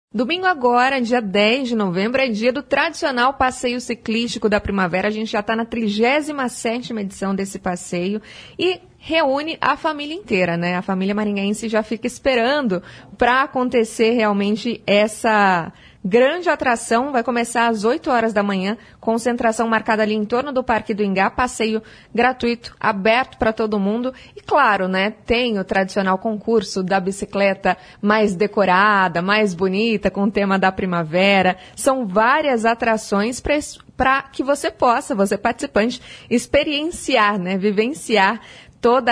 Domingo agora, dia 10 de novembro, é dia do tradicional passeio ciclístico da primavera. A gente já está na 37ª edição desse passeio e reúne a família inteira, né? A família maringaense já fica esperando para acontecer realmente essa grande atração. Vai começar às 8 horas da manhã, concentração marcada ali em torno do Parque do Ingá, passeio gratuito, aberto para todo mundo. E claro, né, tem o tradicional concurso da bicicleta mais decorada, mais bonita, com o tema da primavera. São várias atrações para que você possa, você participante, experienciar, né, vivenciar toda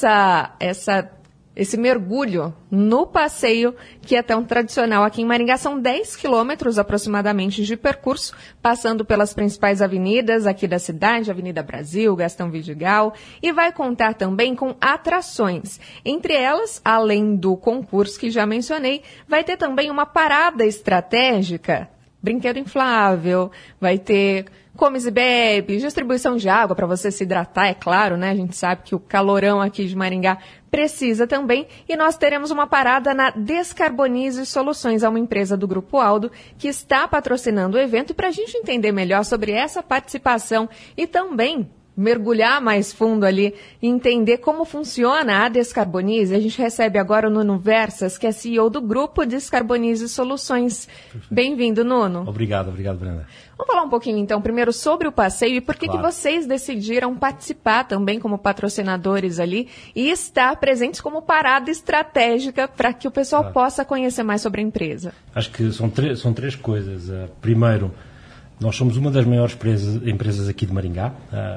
esse mergulho no passeio que é tão tradicional aqui em Maringá. São 10 quilômetros aproximadamente de percurso, passando pelas principais avenidas aqui da cidade, Avenida Brasil, Gastão Vidigal, e vai contar também com atrações. Entre elas, além do concurso que já mencionei, vai ter também uma parada estratégica, brinquedo inflável, vai ter comes e bebes, distribuição de água para você se hidratar, é claro, né? A gente sabe que o calorão aqui de Maringá precisa também. E nós teremos uma parada na Descarbonize Soluções, é uma empresa do Grupo Aldo que está patrocinando o evento. Para a gente entender melhor sobre essa participação e também mergulhar mais fundo ali e entender como funciona a Descarbonize, a gente recebe agora o Nuno Versas, que é CEO do Grupo Descarbonize Soluções. Bem-vindo, Nuno. Obrigado, Brenda. Vamos falar um pouquinho, então, primeiro sobre o passeio e por que vocês decidiram participar também como patrocinadores ali e estar presentes como parada estratégica para que o pessoal possa conhecer mais sobre a empresa. Acho que são três coisas. Primeiro, nós somos uma das maiores empresas aqui de Maringá.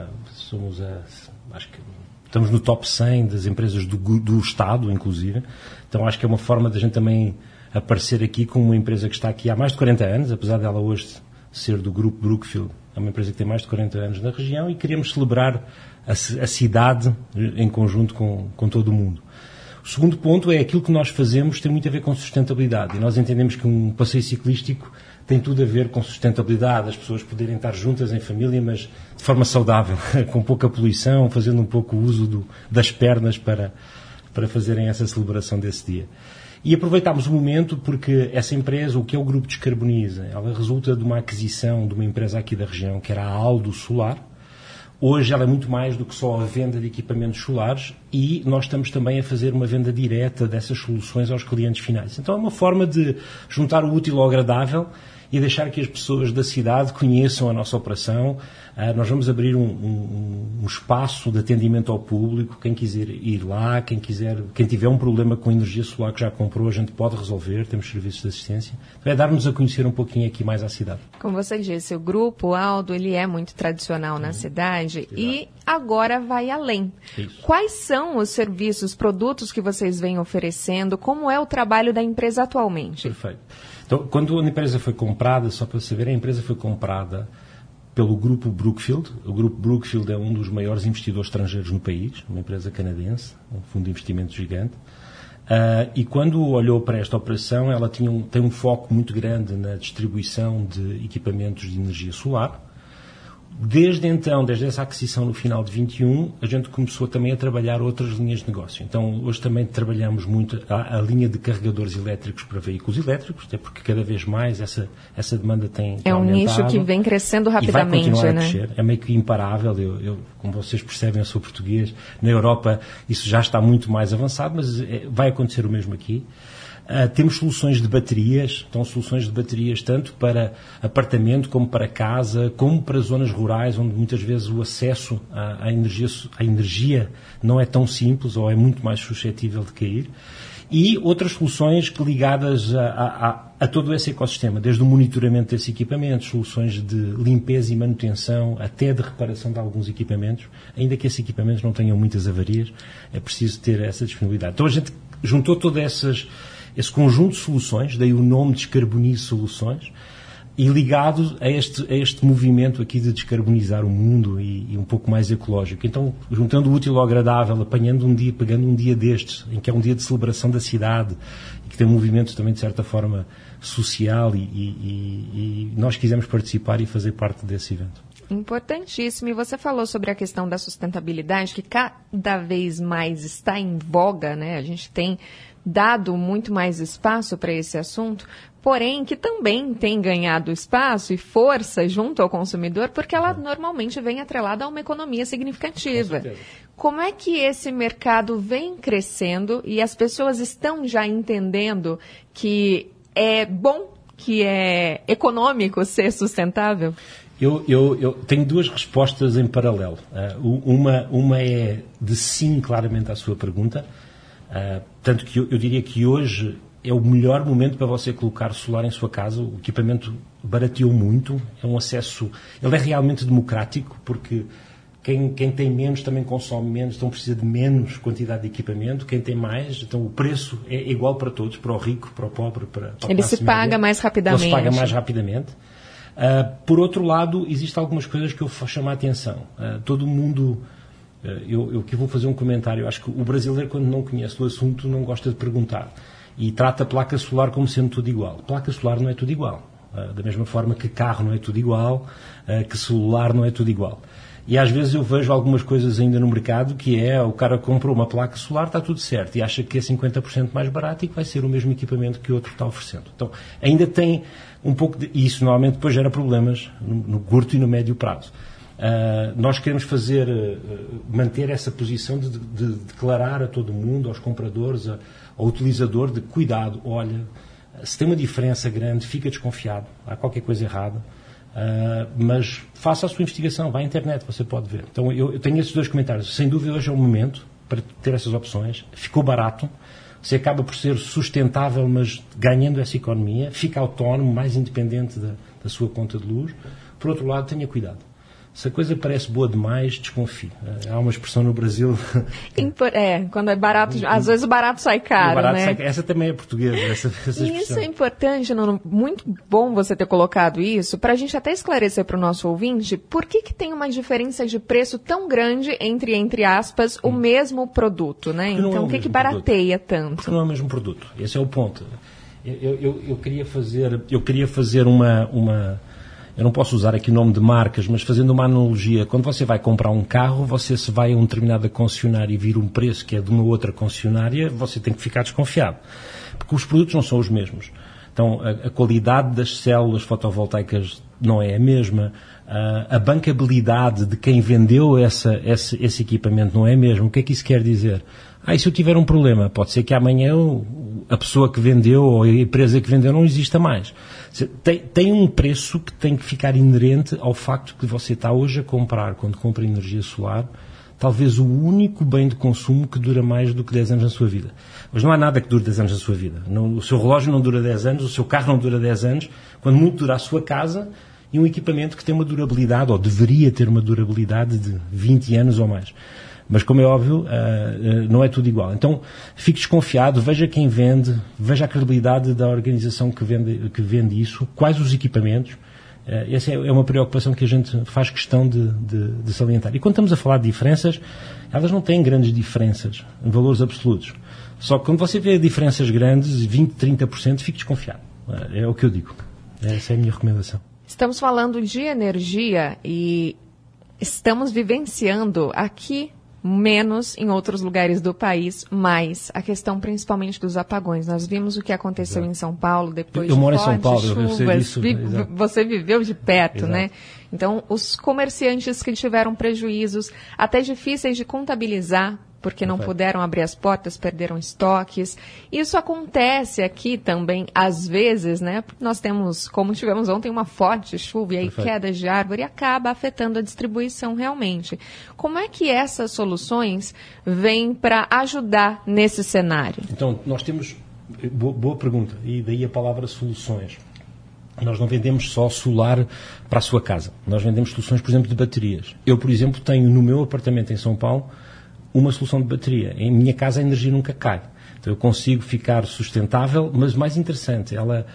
Acho que estamos no top 100 das empresas do Estado, inclusive. Então acho que é uma forma da gente também aparecer aqui como uma empresa que está aqui há mais de 40 anos, apesar dela hoje ser do Grupo Brookfield. É uma empresa que tem mais de 40 anos na região e queremos celebrar a cidade em conjunto com todo o mundo. O segundo ponto é aquilo que nós fazemos tem muito a ver com sustentabilidade. E nós entendemos que um passeio ciclístico tem tudo a ver com sustentabilidade, as pessoas poderem estar juntas em família, mas de forma saudável, com pouca poluição, fazendo um pouco uso das pernas para fazerem essa celebração desse dia. E aproveitámos o momento porque essa empresa, o que é o Grupo Descarbonize, ela resulta de uma aquisição de uma empresa aqui da região, que era a Aldo Solar. Hoje ela é muito mais do que só a venda de equipamentos solares e nós estamos também a fazer uma venda direta dessas soluções aos clientes finais. Então é uma forma de juntar o útil ao agradável e deixar que as pessoas da cidade conheçam a nossa operação. Nós vamos abrir um espaço de atendimento ao público. Quem quiser ir lá, quem tiver um problema com energia solar que já comprou, a gente pode resolver, temos serviços de assistência. Vai dar-nos a conhecer um pouquinho aqui mais a cidade. Como você disse, o Grupo Aldo ele é muito tradicional na cidade e agora vai além. Isso. Quais são os serviços, produtos que vocês vêm oferecendo? Como é o trabalho da empresa atualmente? Perfeito. Então, quando a empresa foi comprada, só para saber, a empresa foi comprada pelo Grupo Brookfield. O Grupo Brookfield é um dos maiores investidores estrangeiros no país, uma empresa canadense, um fundo de investimento gigante. E quando olhou para esta operação, ela tem um foco muito grande na distribuição de equipamentos de energia solar. Desde essa aquisição no final de 21, a gente começou também a trabalhar outras linhas de negócio. Então, hoje também trabalhamos muito a linha de carregadores elétricos para veículos elétricos, até porque cada vez mais essa demanda tem aumentado. É um nicho que vem crescendo rapidamente, e vai continuar né? a crescer. É meio que imparável. Eu, como vocês percebem, eu sou português. Na Europa isso já está muito mais avançado, mas vai acontecer o mesmo aqui. Temos soluções de baterias, então soluções de baterias tanto para apartamento como para casa, como para zonas rurais, onde muitas vezes o acesso à energia não é tão simples ou é muito mais suscetível de cair. E outras soluções ligadas a todo esse ecossistema, desde o monitoramento desses equipamentos, soluções de limpeza e manutenção, até de reparação de alguns equipamentos, ainda que esses equipamentos não tenham muitas avarias, é preciso ter essa disponibilidade. Então a gente juntou todas esse conjunto de soluções, daí o nome Descarbonize Soluções, e ligado a este movimento aqui de descarbonizar o mundo e um pouco mais ecológico. Então, juntando o útil ao agradável, pegando um dia destes, em que é um dia de celebração da cidade, e que tem um movimento também, de certa forma, social, e nós quisemos participar e fazer parte desse evento. Importantíssimo. E você falou sobre a questão da sustentabilidade, que cada vez mais está em voga, né? A gente tem dado muito mais espaço para esse assunto, porém que também tem ganhado espaço e força junto ao consumidor, porque ela normalmente vem atrelada a uma economia significativa. Como é que esse mercado vem crescendo e as pessoas estão já entendendo que é bom, que é econômico ser sustentável? Eu tenho duas respostas em paralelo. Uma é de sim, claramente, à sua pergunta. Tanto que eu diria que hoje é o melhor momento para você colocar solar em sua casa. O equipamento barateou muito, é um acesso... Ele é realmente democrático, porque quem tem menos também consome menos, então precisa de menos quantidade de equipamento. Quem tem mais, então o preço é igual para todos, para o rico, para o pobre, para a classe média. Ele se paga mais rapidamente. Ele se paga mais rapidamente. Por outro lado, existem algumas coisas que eu chamo a atenção. Todo mundo... Eu aqui vou fazer um comentário. Acho que o brasileiro, quando não conhece o assunto, não gosta de perguntar. E trata a placa solar como sendo tudo igual. Placa solar não é tudo igual. Da mesma forma que carro não é tudo igual, que celular não é tudo igual. E às vezes eu vejo algumas coisas ainda no mercado que o cara comprou uma placa solar, está tudo certo, e acha que é 50% mais barato e que vai ser o mesmo equipamento que o outro está oferecendo. Então, ainda tem um pouco de... E isso normalmente depois gera problemas no curto e no médio prazo. Nós queremos manter essa posição de declarar a todo mundo, aos compradores, ao utilizador, de cuidado, olha, se tem uma diferença grande, fica desconfiado, há qualquer coisa errada. Mas faça a sua investigação, vá à internet, você pode ver. Então eu tenho esses dois comentários. Sem dúvida hoje é o momento para ter essas opções. Ficou barato, você acaba por ser sustentável, mas ganhando essa economia, fica autónomo, mais independente da sua conta de luz. Por outro lado, tenha cuidado. Se a coisa parece boa demais, desconfie. Há uma expressão no Brasil... quando é barato, às vezes o barato sai caro, né? Essa também é portuguesa, essa expressão. E isso é importante, Nuno, muito bom você ter colocado isso, para a gente até esclarecer para o nosso ouvinte, por que tem uma diferença de preço tão grande entre aspas, o mesmo produto, né? Porque então, o que barateia tanto? Porque não é o mesmo produto. Esse é o ponto. Eu queria fazer uma eu não posso usar aqui o nome de marcas, mas fazendo uma analogia, quando você vai comprar um carro, você se vai a uma determinada concessionária e vir um preço que é de uma outra concessionária, você tem que ficar desconfiado, porque os produtos não são os mesmos. Então, a qualidade das células fotovoltaicas não é a mesma, a bancabilidade de quem vendeu esse equipamento não é a mesma. O que é que isso quer dizer? E se eu tiver um problema, pode ser que amanhã a pessoa que vendeu ou a empresa que vendeu não exista mais. Tem um preço que tem que ficar inerente ao facto que você está hoje a comprar, quando compra energia solar, talvez o único bem de consumo que dura mais do que 10 anos na sua vida. Mas não há nada que dure 10 anos na sua vida. O seu relógio não dura 10 anos, o seu carro não dura 10 anos, quando muito dura a sua casa e um equipamento que tem uma durabilidade, ou deveria ter uma durabilidade de 20 anos ou mais. Mas, como é óbvio, não é tudo igual. Então, fique desconfiado, veja quem vende, veja a credibilidade da organização que vende isso, quais os equipamentos. Essa é uma preocupação que a gente faz questão de salientar. E quando estamos a falar de diferenças, elas não têm grandes diferenças em valores absolutos. Só que quando você vê diferenças grandes, 20%, 30%, fique desconfiado. É o que eu digo. Essa é a minha recomendação. Estamos falando de energia e estamos vivenciando aqui menos em outros lugares do país, mas a questão principalmente dos apagões. Nós vimos o que aconteceu em São Paulo depois de moro em São Paulo, chuvas. Eu sei disso. Você viveu de perto, Exato. né? Então, os comerciantes que tiveram prejuízos, até difíceis de contabilizar, porque não puderam abrir as portas, perderam estoques. Isso acontece aqui também, às vezes, né? Nós temos, como tivemos ontem, uma forte chuva e aí quedas de árvore e acaba afetando a distribuição realmente. Como é que essas soluções vêm para ajudar nesse cenário? Então, nós temos... Boa pergunta. E daí a palavra soluções. Nós não vendemos só solar para a sua casa. Nós vendemos soluções, por exemplo, de baterias. Eu, por exemplo, tenho no meu apartamento em São Paulo uma solução de bateria. Em minha casa a energia nunca cai. Então eu consigo ficar sustentável, mas mais interessante,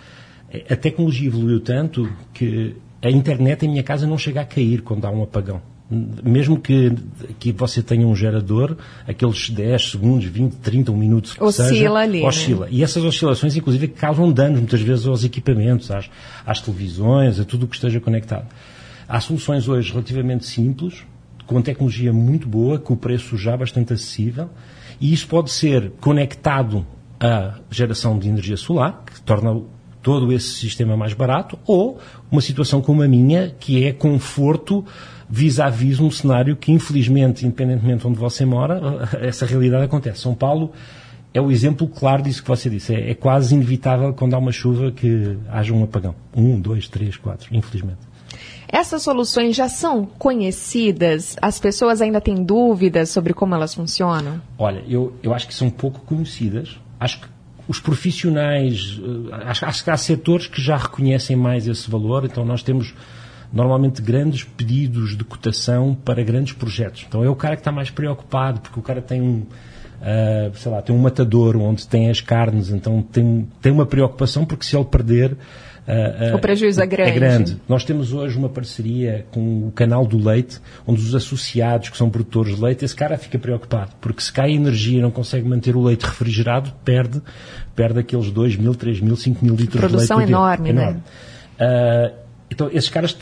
a tecnologia evoluiu tanto que a internet em minha casa não chega a cair quando há um apagão. Mesmo que você tenha um gerador, aqueles 10 segundos, 20, 30, 1 minuto que oscila ali, oscila. Né? E essas oscilações, inclusive, causam danos, muitas vezes, aos equipamentos, às televisões, a tudo o que esteja conectado. Há soluções hoje relativamente simples, com tecnologia muito boa, com o preço já bastante acessível, e isso pode ser conectado a geração de energia solar, que torna todo esse sistema mais barato, ou uma situação como a minha, que é conforto vis-à-vis um cenário que, infelizmente, independentemente de onde você mora, essa realidade acontece. São Paulo é o exemplo claro disso que você disse. É quase inevitável quando há uma chuva que haja um apagão. 1, 2, 3, 4, infelizmente. Essas soluções já são conhecidas? As pessoas ainda têm dúvidas sobre como elas funcionam? Olha, eu acho que são pouco conhecidas. Acho que os profissionais, acho que há setores que já reconhecem mais esse valor, então nós temos normalmente grandes pedidos de cotação para grandes projetos. Então é o cara que está mais preocupado, porque o cara tem tem um matador onde tem as carnes, então tem uma preocupação, porque se ele perder... o prejuízo é grande. É grande. Nós temos hoje uma parceria com o Canal do Leite, onde os associados que são produtores de leite, esse cara fica preocupado, porque se cai a energia e não consegue manter o leite refrigerado, perde aqueles 2.000, 3.000, 5.000 litros de leite. Produção enorme, né? Então, esses caras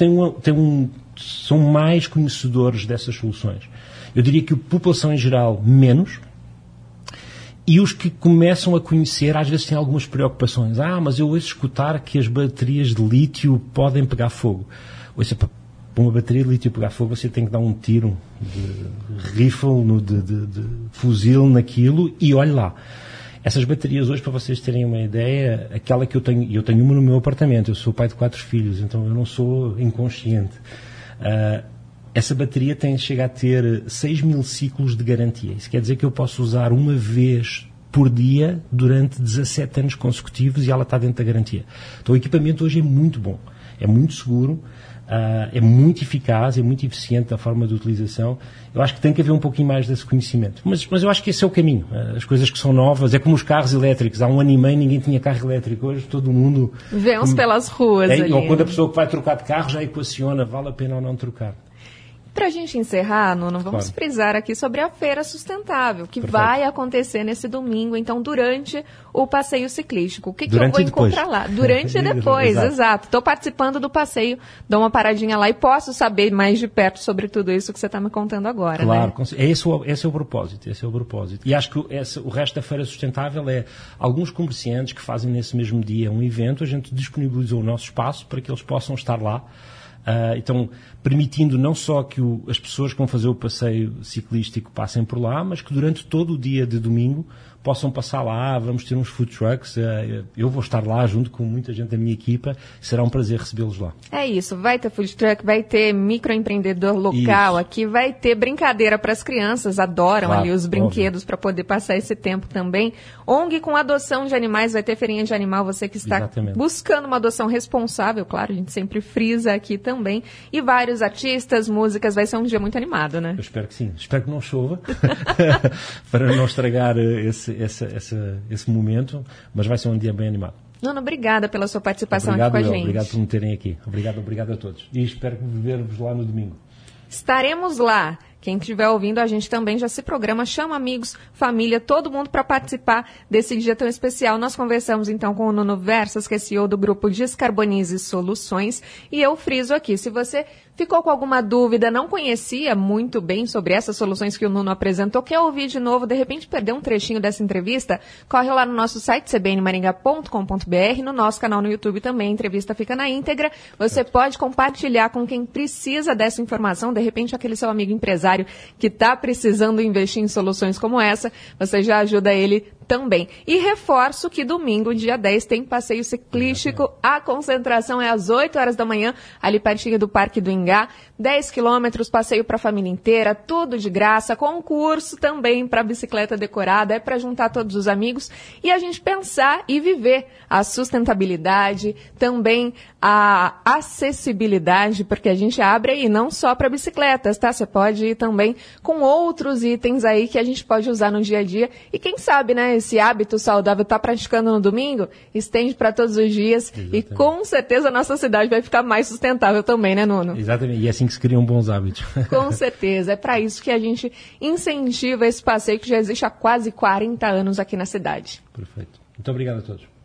são mais conhecedores dessas soluções. Eu diria que a população em geral, menos. E os que começam a conhecer, às vezes têm algumas preocupações. Mas eu ouço escutar que as baterias de lítio podem pegar fogo. Para uma bateria de lítio pegar fogo, você tem que dar um tiro de rifle, de fuzil naquilo, e olhe lá. Essas baterias hoje, para vocês terem uma ideia, aquela que eu tenho uma no meu apartamento, eu sou pai de 4 filhos, então eu não sou inconsciente. Essa bateria chega a ter 6.000 ciclos de garantia. Isso quer dizer que eu posso usar uma vez por dia durante 17 anos consecutivos e ela está dentro da garantia. Então o equipamento hoje é muito bom, é muito seguro, é muito eficaz, é muito eficiente na forma de utilização. Eu acho que tem que haver um pouquinho mais desse conhecimento. Mas eu acho que esse é o caminho. As coisas que são novas, é como os carros elétricos. Há um ano e meio ninguém tinha carro elétrico. Hoje todo mundo... Vê-nos pelas ruas ali. Ou quando a pessoa que vai trocar de carro já equaciona, vale a pena ou não trocar. Para a gente encerrar, Nuno, vamos frisar aqui sobre a Feira Sustentável, que vai acontecer nesse domingo, então, durante o passeio ciclístico. O que eu vou encontrar lá? Durante e depois, exato. Estou participando do passeio, dou uma paradinha lá e posso saber mais de perto sobre tudo isso que você está me contando agora. Claro, né? Esse é o propósito. E acho que o resto da Feira Sustentável é alguns comerciantes que fazem nesse mesmo dia um evento, a gente disponibilizou o nosso espaço para que eles possam estar lá. Então, permitindo não só que as pessoas que vão fazer o passeio ciclístico passem por lá, mas que durante todo o dia de domingo possam passar lá, vamos ter uns food trucks, eu vou estar lá junto com muita gente da minha equipa, será um prazer recebê-los lá. É isso, vai ter food truck, vai ter microempreendedor local aqui, vai ter brincadeira para as crianças, adoram ali os brinquedos para poder passar esse tempo também. ONG com adoção de animais, vai ter feirinha de animal, você que está buscando uma adoção responsável, claro, a gente sempre frisa aqui também, e vários artistas, músicas, vai ser um dia muito animado, né? Eu espero que sim, espero que não chova, para não estragar esse momento, mas vai ser um dia bem animado. Nuno, obrigada pela sua participação aqui com a gente. Obrigado por me terem aqui. Obrigado a todos. E espero ver-vos lá no domingo. Estaremos lá. Quem estiver ouvindo, a gente também já se programa, chama amigos, família, todo mundo para participar desse dia tão especial. Nós conversamos então com o Nuno Versas, que é CEO do grupo Descarbonize Soluções, e eu friso aqui, se você ficou com alguma dúvida, não conhecia muito bem sobre essas soluções que o Nuno apresentou, quer ouvir de novo, de repente perdeu um trechinho dessa entrevista, corre lá no nosso site cbnmaringá.com.br, no nosso canal no YouTube também, a entrevista fica na íntegra, você pode compartilhar com quem precisa dessa informação, de repente aquele seu amigo empresário que está precisando investir em soluções como essa, você já ajuda ele também. E reforço que domingo, dia 10, tem passeio ciclístico. A concentração é às 8 horas da manhã, ali pertinho do Parque do Ingá. 10 quilômetros, passeio para a família inteira, tudo de graça. Concurso também para bicicleta decorada, é para juntar todos os amigos e a gente pensar e viver a sustentabilidade, também a acessibilidade, porque a gente abre aí não só para bicicletas, tá? Você pode ir também com outros itens aí que a gente pode usar no dia a dia. E quem sabe, né? Esse hábito saudável está praticando no domingo, estende para todos os dias. Exatamente. E com certeza a nossa cidade vai ficar mais sustentável também, né, Nuno? Exatamente, e é assim que se criam bons hábitos. Com certeza, é para isso que a gente incentiva esse passeio que já existe há quase 40 anos aqui na cidade. Perfeito. Muito obrigado a todos.